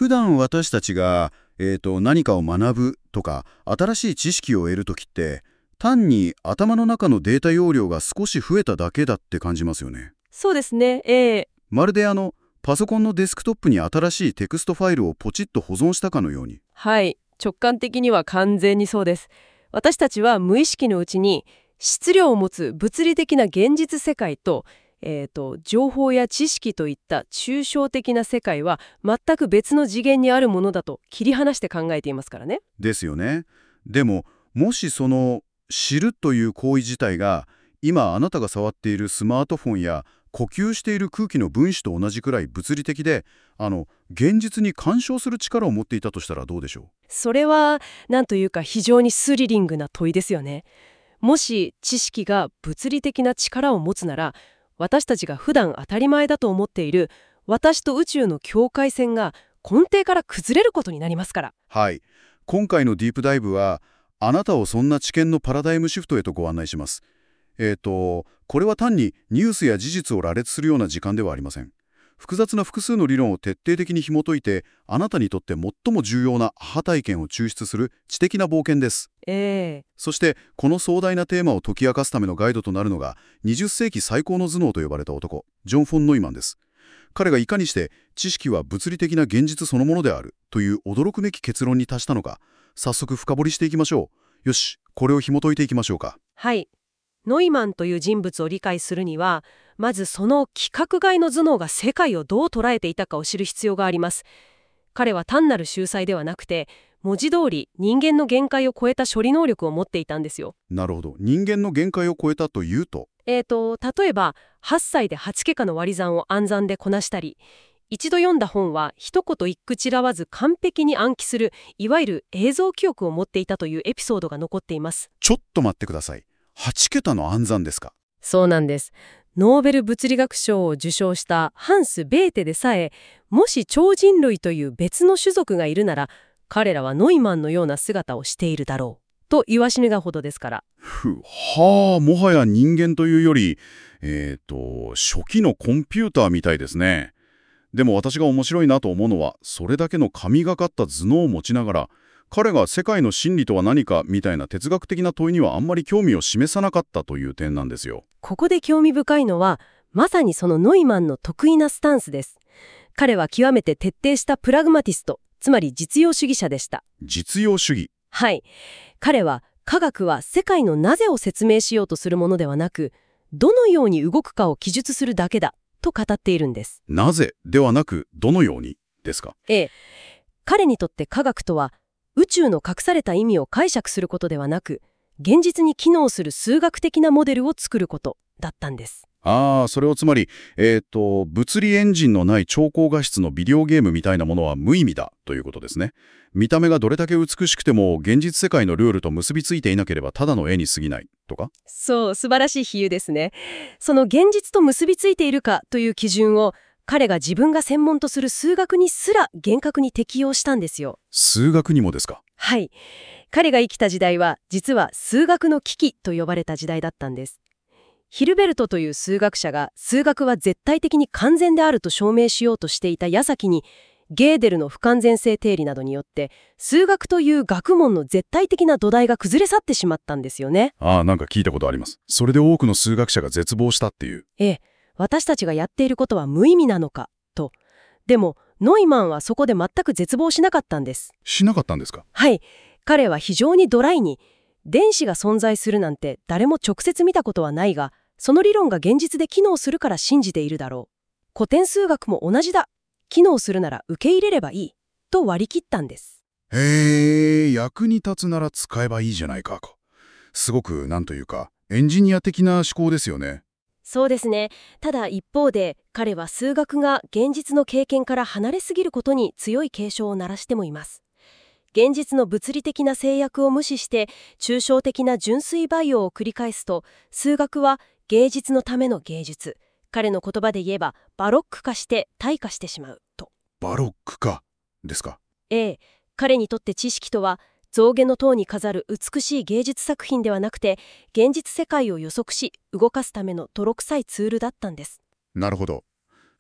普段私たちが、何かを学ぶとか、新しい知識を得るときって、単に頭の中のデータ容量が少し増えただけだって感じますよね。 そうですね。 まるでパソコンのデスクトップに新しいテクストファイルをポチッと保存したかのように。 はい。直感的には完全にそうです。私たちは無意識のうちに質量を持つ物理的な現実世界と、情報や知識といった抽象的な世界は全く別の次元にあるものだと切り離して考えていますからね。 ですよね。でも、もしその知るという行為自体が、今あなたが触っているスマートフォンや呼吸している空気の分子と同じくらい物理的で、現実に干渉する力を持っていたとしたらどうでしょう。 それはなんというか非常にスリリングな問いですよね。もし知識が物理的な力を持つなら、私たちが普段当たり前だと思っている私と宇宙の境界線が根底から崩れることになりますから。 はい。今回のディープダイブは、あなたをそんな知見のパラダイムシフトへとご案内します。これは単にニュースや事実を羅列するような時間ではありません。複雑な複数の理論を徹底的に紐解いて、あなたにとって最も重要なアハ体験を抽出する知的な冒険です。そして、この壮大なテーマを解き明かすためのガイドとなるのが、20世紀最高の頭脳と呼ばれた男、ジョン・フォン・ノイマンです。彼がいかにして知識は物理的な現実そのものであるという驚くべき結論に達したのか、早速深掘りしていきましょう。よし、これを紐解いていきましょうか。 はい。ノイマンという人物を理解するには、まずその規格外の頭脳が世界をどう捉えていたかを知る必要があります。彼は単なる秀才ではなくて、文字通り人間の限界を超えた処理能力を持っていたんですよ。 なるほど。人間の限界を超えたというと。 例えば、8歳で8桁の割り算を暗算でこなしたり、一度読んだ本は一言一句違わず完璧に暗記する、いわゆる映像記憶を持っていたというエピソードが残っています。 ちょっと待ってください。8桁の暗算ですか？ そうなんです。ノーベル物理学賞を受賞したハンス・ベーテでさえ、もし超人類という別の種族がいるなら、彼らはノイマンのような姿をしているだろうと言わしめがほどですから。 はあ、もはや人間というより、初期のコンピューターみたいですね。でも私が面白いなと思うのは、それだけの神がかった頭脳を持ちながら、彼が世界の真理とは何かみたいな哲学的な問いにはあんまり興味を示さなかったという点なんですよ。 ここで興味深いのは、まさにそのノイマンの得意なスタンスです。彼は極めて徹底したプラグマティスト、つまり実用主義者でした。 実用主義。 はい。彼は科学は世界のなぜを説明しようとするものではなく、どのように動くかを記述するだけだと語っているんです。 なぜではなく、どのようにですか？ 彼にとって科学とは、宇宙の隠された意味を解釈することではなく、現実に機能する数学的なモデルを作ることだったんです。 それをつまり、物理エンジンのない超高画質のビデオゲームみたいなものは無意味だということですね。見た目がどれだけ美しくても現実世界のルールと結びついていなければただの絵に過ぎないとか？ そう、素晴らしい比喩ですね。その現実と結びついているかという基準を、彼が自分が専門とする数学にすら厳格に適用したんですよ。 数学にもですか？ はい。彼が生きた時代は、実は数学の危機と呼ばれた時代だったんです。ヒルベルトという数学者が数学は絶対的に完全であると証明しようとしていた矢先に、ゲーデルの不完全性定理などによって数学という学問の絶対的な土台が崩れ去ってしまったんですよね。 なんか聞いたことあります。それで多くの数学者が絶望したっていう。 私たちがやっていることは無意味なのかと。でもノイマンはそこで全く絶望しなかったんです。 しなかったんですか？ はい。彼は非常にドライに、電子が存在するなんて誰も直接見たことはないが、その理論が現実で機能するから信じているだろう。古典数学も同じだ。機能するなら受け入れればいい。と割り切ったんです。 役に立つなら使えばいいじゃないか。すごく、なんというか、エンジニア的な思考ですよね。 そうですね。ただ一方で、彼は数学が現実の経験から離れすぎることに強い警鐘を鳴らしてもいます。現実の物理的な制約を無視して、抽象的な純粋培養を繰り返すと、数学は芸術のための芸術。彼の言葉で言えば、バロック化して退化してしまうと。 バロック化ですか？ 彼にとって知識とは、象牙の塔に飾る美しい芸術作品ではなくて、現実世界を予測し動かすための泥臭いツールだったんです。 なるほど。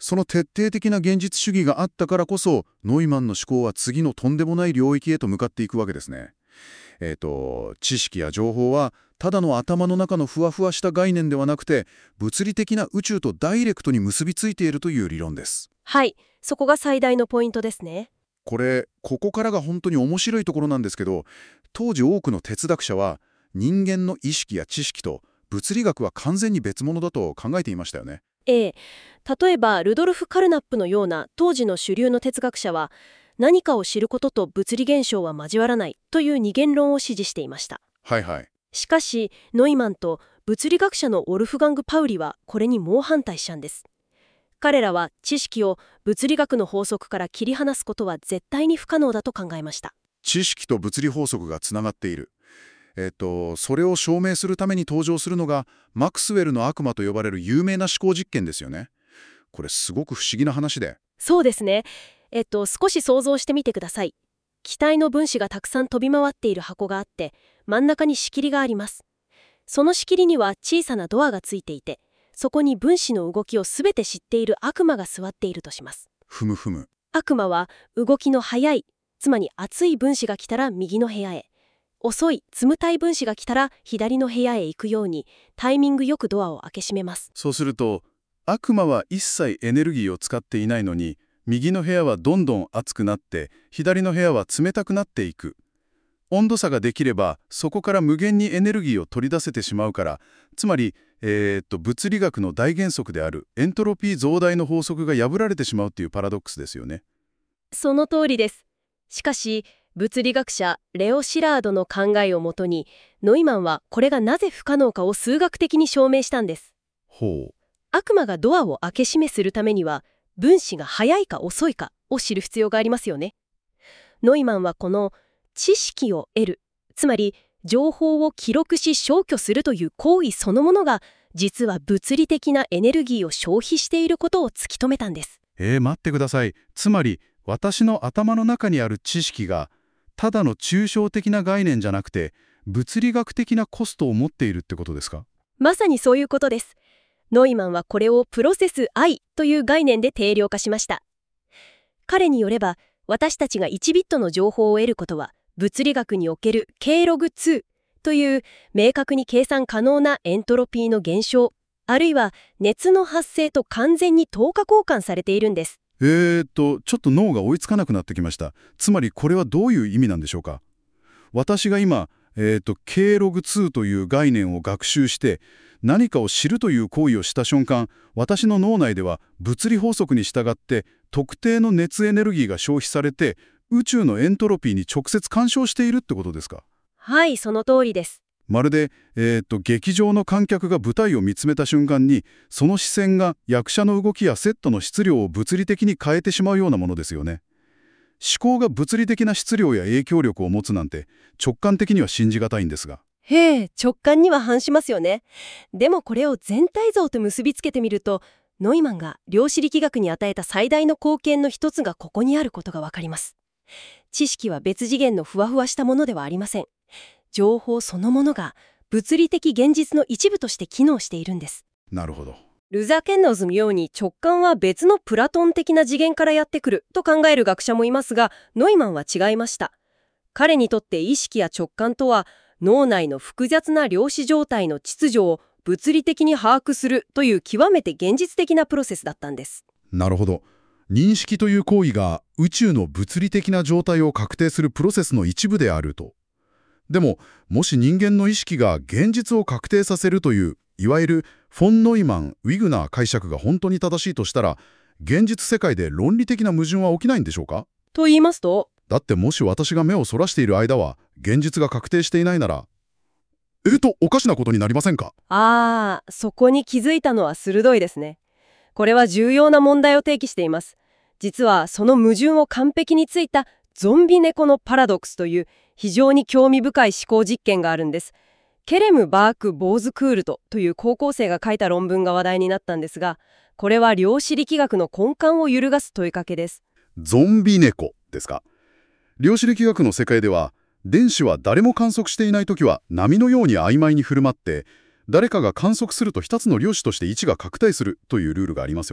その徹底的な現実主義があったからこそ、ノイマンの思考は次のとんでもない領域へと向かっていくわけですね。知識や情報は、ただの頭の中のふわふわした概念ではなくて、物理的な宇宙とダイレクトに結びついているという理論です。 はい、そこが最大のポイントですね。 ここからが本当に面白いところなんですけど、当時多くの哲学者は、人間の意識や知識と物理学は完全に別物だと考えていましたよね。 ええ、例えばルドルフ・カルナップのような当時の主流の哲学者は、何かを知ることと物理現象は交わらないという二元論を支持していました。 はいはい。 しかしノイマンと物理学者のオルフガング・パウリはこれに猛反対したんです。彼らは知識を物理学の法則から切り離すことは絶対に不可能だと考えました。 知識と物理法則がつながっている。それを証明するために登場するのが、マクスウェルの悪魔と呼ばれる有名な思考実験ですよね。これすごく不思議な話で。 そうですね。少し想像してみてください。気体の分子がたくさん飛び回っている箱があって、真ん中に仕切りがあります。その仕切りには小さなドアがついていて、そこに分子の動きをすべて知っている悪魔が座っているとします。 ふむふむ。 悪魔は動きの速い、つまり熱い分子が来たら右の部屋へ、遅い、冷たい分子が来たら左の部屋へ行くようにタイミングよくドアを開け閉めます。 そうすると、悪魔は一切エネルギーを使っていないのに、右の部屋はどんどん熱くなって、左の部屋は冷たくなっていく。温度差ができれば、そこから無限にエネルギーを取り出せてしまうから、つまり、物理学の大原則であるエントロピー増大の法則が破られてしまうっていうパラドックスですよね。 その通りです。しかし、物理学者レオ・シラードの考えをもとに、ノイマンはこれがなぜ不可能かを数学的に証明したんです。 ほう。 悪魔がドアを開け閉めするためには、分子が速いか遅いかを知る必要がありますよね。ノイマンはこの知識を得る、つまり情報を記録し消去するという行為そのものが、実は物理的なエネルギーを消費していることを突き止めたんです。 待ってください。つまり、私の頭の中にある知識が、ただの抽象的な概念じゃなくて、物理学的なコストを持っているってことですか？ まさにそういうことです。ノイマンはこれをプロセス I という概念で定量化しました。彼によれば、私たちが1ビットの情報を得ることは、物理学における K-log2 という明確に計算可能なエントロピーの減少、あるいは熱の発生と完全に等価交換されているんです。 ちょっと脳が追いつかなくなってきました。つまりこれはどういう意味なんでしょうか？私が今、K-log2 という概念を学習して、何かを知るという行為をした瞬間、私の脳内では物理法則に従って特定の熱エネルギーが消費されて、宇宙のエントロピーに直接干渉しているってことですか？ はい、その通りです。 まるで、劇場の観客が舞台を見つめた瞬間に、その視線が役者の動きやセットの質量を物理的に変えてしまうようなものですよね。思考が物理的な質量や影響力を持つなんて、直感的には信じがたいんですが。 へえ、直感には反しますよね。でもこれを全体像と結びつけてみると、ノイマンが量子力学に与えた最大の貢献の一つがここにあることがわかります。知識は別次元のふわふわしたものではありません。情報そのものが物理的現実の一部として機能しているんです。 なるほど。 ルザー・ケンノーズのように直感は別のプラトン的な次元からやってくると考える学者もいますが、ノイマンは違いました。彼にとって意識や直感とは、脳内の複雑な量子状態の秩序を物理的に把握するという極めて現実的なプロセスだったんです。 なるほど。認識という行為が宇宙の物理的な状態を確定するプロセスの一部であると。でも、もし人間の意識が現実を確定させるという、いわゆるフォン・ノイマン・ウィグナー解釈が本当に正しいとしたら、現実世界で論理的な矛盾は起きないんでしょうか？ と言いますと？ だってもし私が目をそらしている間は、現実が確定していないなら、おかしなことになりませんか？ そこに気づいたのは鋭いですね。これは重要な問題を提起しています。実はその矛盾を完璧についたゾンビ猫のパラドックスという非常に興味深い思考実験があるんです。ケレム・バーク・ボーズクールトという高校生が書いた論文が話題になったんですが、これは量子力学の根幹を揺るがす問いかけです。 ゾンビ猫ですか？量子力学の世界では、電子は誰も観測していないときは波のように曖昧に振る舞って、誰かが観測すると一つの量子として位置が拡大するというルールがありますよね。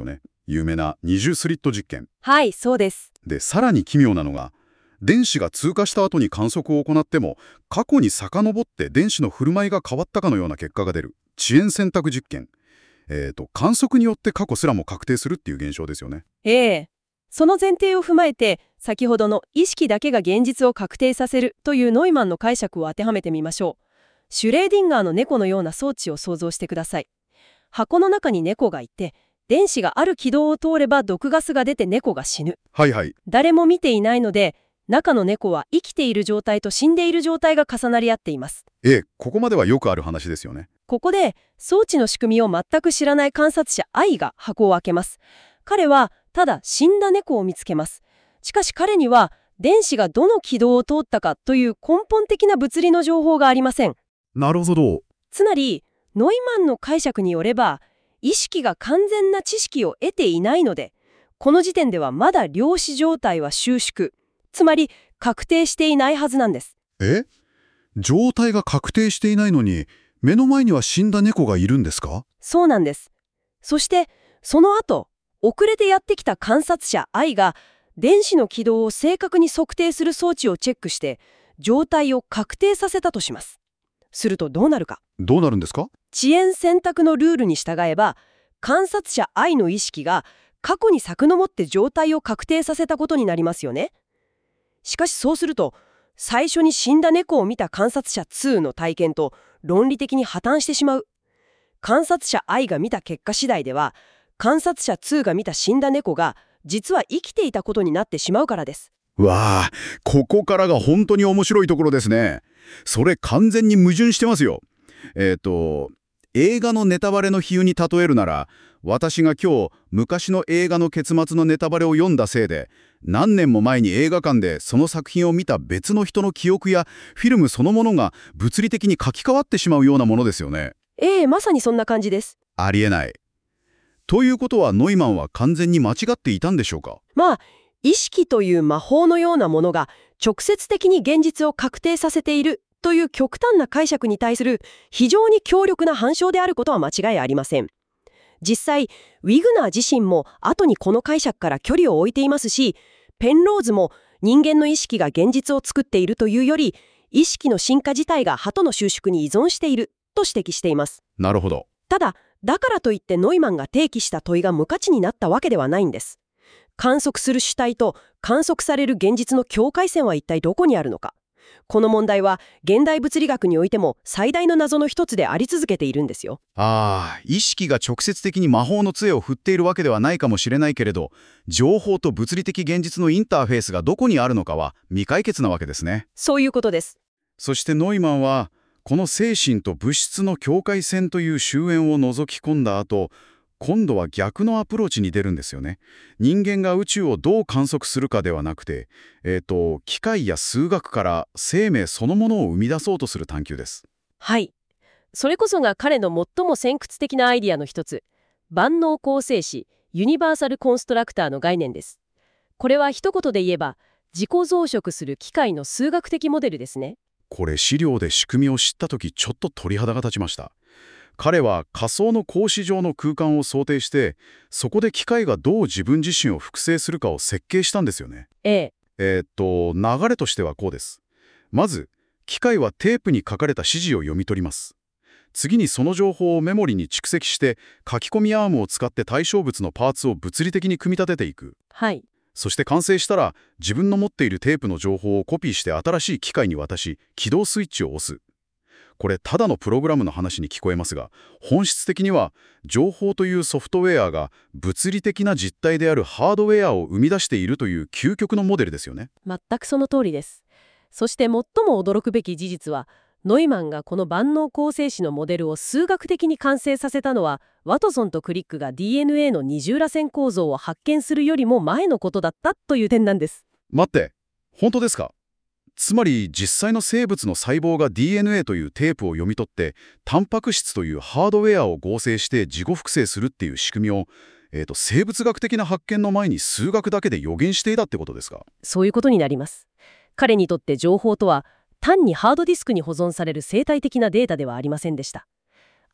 有名な二重スリット実験。 はい、そうです。 で、さらに奇妙なのが、電子が通過した後に観測を行っても、過去に遡って電子の振る舞いが変わったかのような結果が出る遅延選択実験。観測によって過去すらも確定するっていう現象ですよね。 その前提を踏まえて、先ほどの意識だけが現実を確定させるというノイマンの解釈を当てはめてみましょう。シュレーディンガーの猫のような装置を想像してください。箱の中に猫がいて、電子がある軌道を通れば毒ガスが出て猫が死ぬ。 はいはい。 誰も見ていないので、中の猫は生きている状態と死んでいる状態が重なり合っています。 ここまではよくある話ですよね。 ここで装置の仕組みを全く知らない観察者 I が箱を開けます。彼はただ死んだ猫を見つけます。しかし彼には電子がどの軌道を通ったかという根本的な物理の情報がありません。 なるほど。 つまりノイマンの解釈によれば、意識が完全な知識を得ていないので、この時点ではまだ量子状態は収縮、つまり確定していないはずなんです。 状態が確定していないのに、目の前には死んだ猫がいるんですか？ そうなんです。そしてその後、遅れてやってきた観察者 I が電子の軌道を正確に測定する装置をチェックして状態を確定させたとします。するとどうなるか。 どうなるんですか？ 遅延選択のルールに従えば、観察者 I の意識が過去に遡って状態を確定させたことになりますよね。しかしそうすると、最初に死んだ猫を見た観察者2の体験と論理的に破綻してしまう。観察者 I が見た結果次第では、観察者2が見た死んだ猫が実は生きていたことになってしまうからです。 わあ、ここからが本当に面白いところですね。それ完全に矛盾してますよ。映画のネタバレの比喩に例えるなら、私が今日昔の映画の結末のネタバレを読んだせいで、何年も前に映画館でその作品を見た別の人の記憶やフィルムそのものが物理的に書き換わってしまうようなものですよね。 まさにそんな感じです。 ありえない。ということはノイマンは完全に間違っていたんでしょうか？ 意識という魔法のようなものが直接的に現実を確定させているという極端な解釈に対する非常に強力な反証であることは間違いありません。実際、ウィグナー自身も後にこの解釈から距離を置いていますし、ペンローズも人間の意識が現実を作っているというより、意識の進化自体が鳩の収縮に依存していると指摘しています。 なるほど。 ただ、だからといってノイマンが提起した問いが無価値になったわけではないんです。観測する主体と観測される現実の境界線は一体どこにあるのか。この問題は現代物理学においても最大の謎の一つであり続けているんですよ。 意識が直接的に魔法の杖を振っているわけではないかもしれないけれど、情報と物理的現実のインターフェースがどこにあるのかは未解決なわけですね。 そういうことです。 そしてノイマンは、この精神と物質の境界線という終焉を覗き込んだ後、今度は逆のアプローチに出るんですよね。人間が宇宙をどう観測するかではなくて、機械や数学から生命そのものを生み出そうとする探求です。 はい。それこそが彼の最も先駆的なアイディアの一つ、万能構成子、ユニバーサルコンストラクターの概念です。これは一言で言えば、自己増殖する機械の数学的モデルですね。 これ資料で仕組みを知ったときちょっと鳥肌が立ちました。彼は仮想の格子状の空間を想定して、そこで機械がどう自分自身を複製するかを設計したんですよね。流れとしてはこうです。まず、機械はテープに書かれた指示を読み取ります。次にその情報をメモリに蓄積して、書き込みアームを使って対象物のパーツを物理的に組み立てていく。 はい。 そして完成したら、自分の持っているテープの情報をコピーして新しい機械に渡し、起動スイッチを押す。これただのプログラムの話に聞こえますが、本質的には情報というソフトウェアが物理的な実体であるハードウェアを生み出しているという究極のモデルですよね。 全くその通りです。そして最も驚くべき事実は、ノイマンがこの万能構成子のモデルを数学的に完成させたのは、ワトソンとクリックが DNA の二重らせん構造を発見するよりも前のことだったという点なんです。 待って、本当ですか？つまり実際の生物の細胞が DNA というテープを読み取ってタンパク質というハードウェアを合成して自己複製するっていう仕組みを、生物学的な発見の前に数学だけで予言していたってことですか？ そういうことになります。彼にとって情報とは単にハードディスクに保存される生態的なデータではありませんでした。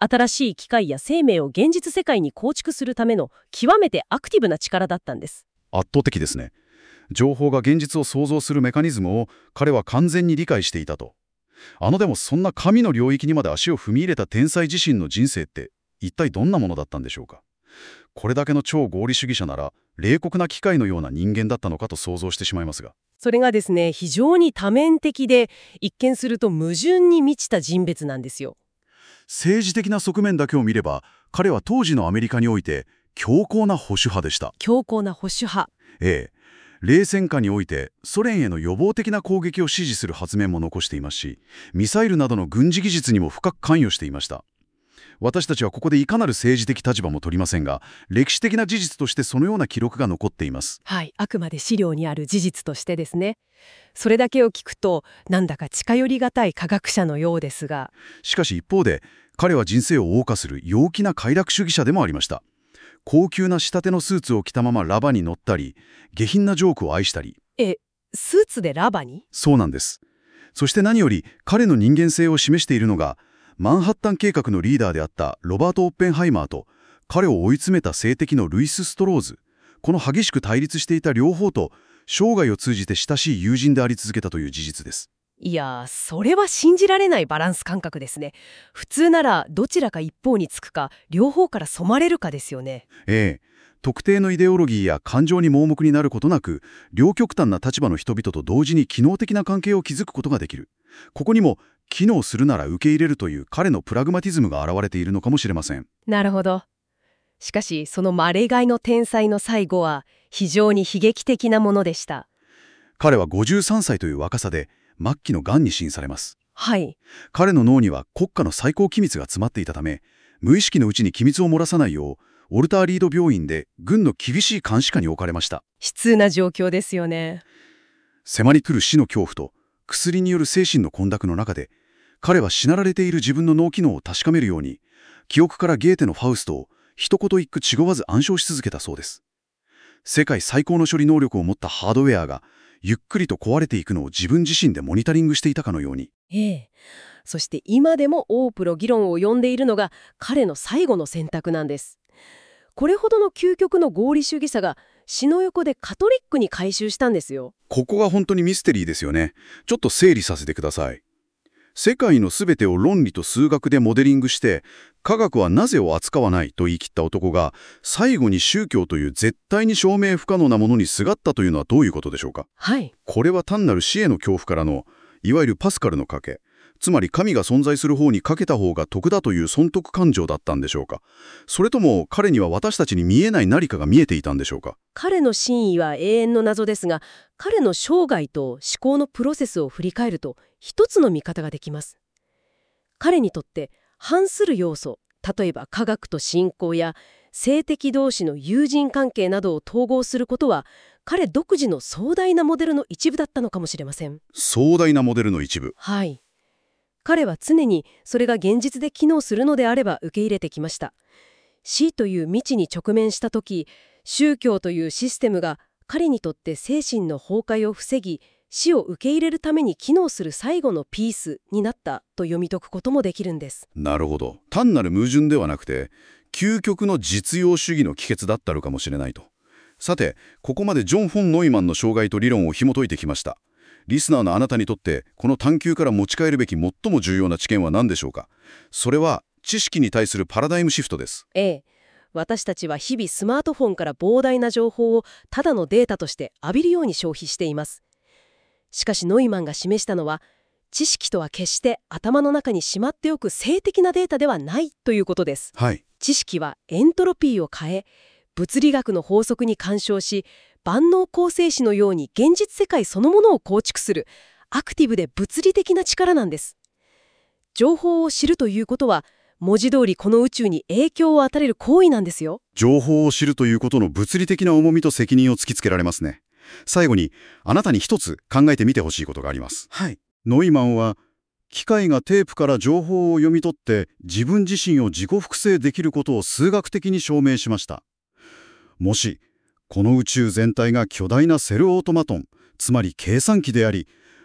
新しい機械や生命を現実世界に構築するための極めてアクティブな力だったんです。 圧倒的ですね。情報が現実を創造するメカニズムを彼は完全に理解していたと。でもそんな神の領域にまで足を踏み入れた天才自身の人生って一体どんなものだったんでしょうか。これだけの超合理主義者なら冷酷な機械のような人間だったのかと想像してしまいますが。 それがですね、非常に多面的で、一見すると矛盾に満ちた人物なんですよ。 政治的な側面だけを見れば、彼は当時のアメリカにおいて強硬な保守派でした。 強硬な保守派。 ええ。冷戦下においてソ連への予防的な攻撃を支持する発言も残していますし、ミサイルなどの軍事技術にも深く関与していました。私たちはここでいかなる政治的立場も取りませんが、歴史的な事実としてそのような記録が残っています。 はい、あくまで資料にある事実としてですね。それだけを聞くと、なんだか近寄りがたい科学者のようですが。 しかし一方で、彼は人生を謳歌する陽気な快楽主義者でもありました。高級な仕立てのスーツを着たままラバに乗ったり、下品なジョークを愛したり。 スーツでラバに？ そうなんです。そして何より彼の人間性を示しているのが、マンハッタン計画のリーダーであったロバート・オッペンハイマーと、彼を追い詰めた政敵のルイス・ストローズ。この激しく対立していた両方と、生涯を通じて親しい友人であり続けたという事実です。 いやー、それは信じられないバランス感覚ですね。普通ならどちらか一方につくか、両方から染まれるかですよね。 特定のイデオロギーや感情に盲目になることなく、両極端な立場の人々と同時に機能的な関係を築くことができる。ここにも、機能するなら受け入れるという彼のプラグマティズムが現れているのかもしれません。 なるほど。しかし、そのまれがいの天才の最後は、非常に悲劇的なものでした。 彼は53歳という若さで、末期の癌に死因されます。 はい。 彼の脳には国家の最高機密が詰まっていたため、無意識のうちに機密を漏らさないよう、ウォルター・リード病院で軍の厳しい監視下に置かれました。 悲痛な状況ですよね。 迫り来る死の恐怖と薬による精神の混濁の中で、彼は死なられている自分の脳機能を確かめるように、記憶からゲーテのファウストを一言一句違わず暗唱し続けたそうです。世界最高の処理能力を持ったハードウェアがゆっくりと壊れていくのを自分自身でモニタリングしていたかのように。 そして今でも多くの議論を呼んでいるのが彼の最後の選択なんです。これほどの究極の合理主義者が死の横でカトリックに改宗したんですよ。 ここが本当にミステリーですよね。ちょっと整理させてください。世界のすべてを論理と数学でモデリングして、科学はなぜを扱わないと言い切った男が、最後に宗教という絶対に証明不可能なものにすがったというのはどういうことでしょうか。 はい。 これは単なる死への恐怖からの、いわゆるパスカルの賭け、つまり神が存在する方にかけた方が得だという損得感情だったんでしょうか。それとも彼には私たちに見えない何かが見えていたんでしょうか。 彼の真意は永遠の謎ですが、彼の生涯と思考のプロセスを振り返ると一つの見方ができます。彼にとって反する要素、例えば科学と信仰や性的同士の友人関係などを統合することは、彼独自の壮大なモデルの一部だったのかもしれません。 壮大なモデルの一部。 はい。彼は常にそれが現実で機能するのであれば受け入れてきました。死という未知に直面した時、宗教というシステムが彼にとって精神の崩壊を防ぎ、死を受け入れるために機能する最後のピースになったと読み解くこともできるんです。 なるほど。単なる矛盾ではなくて、究極の実用主義の帰結だったのかもしれないと。さて、ここまでジョン・フォン・ノイマンの生涯と理論を紐解いてきました。リスナーのあなたにとって、この探求から持ち帰るべき最も重要な知見は何でしょうか。それは、知識に対するパラダイムシフトです。 私たちは日々スマートフォンから膨大な情報をただのデータとして浴びるように消費しています。しかしノイマンが示したのは、知識とは決して頭の中にしまっておく静的なデータではないということです。 はい。 知識はエントロピーを変え、物理学の法則に干渉し、万能構成子のように現実世界そのものを構築するアクティブで物理的な力なんです。情報を知るということは、文字通りこの宇宙に影響を与える行為なんですよ。 情報を知るということの物理的な重みと責任を突きつけられますね。最後に、あなたに一つ考えてみてほしいことがあります。 はい。 ノイマンは、機械がテープから情報を読み取って自分自身を自己複製できることを数学的に証明しました。もし、この宇宙全体が巨大なセルオートマトン、つまり計算機であり、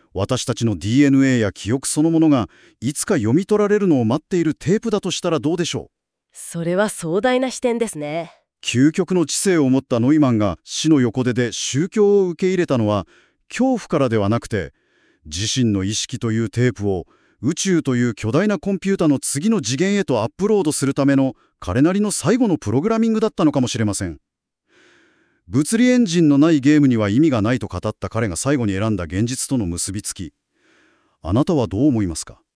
私たちの DNA や記憶そのものがいつか読み取られるのを待っているテープだとしたらどうでしょう。 それは壮大な視点ですね。 究極の知性を持ったノイマンが死の横手で宗教を受け入れたのは恐怖からではなくて、自身の意識というテープを宇宙という巨大なコンピュータの次の次元へとアップロードするための彼なりの最後のプログラミングだったのかもしれません。物理エンジンのないゲームには意味がないと語った彼が最後に選んだ現実との結びつき、あなたはどう思いますか？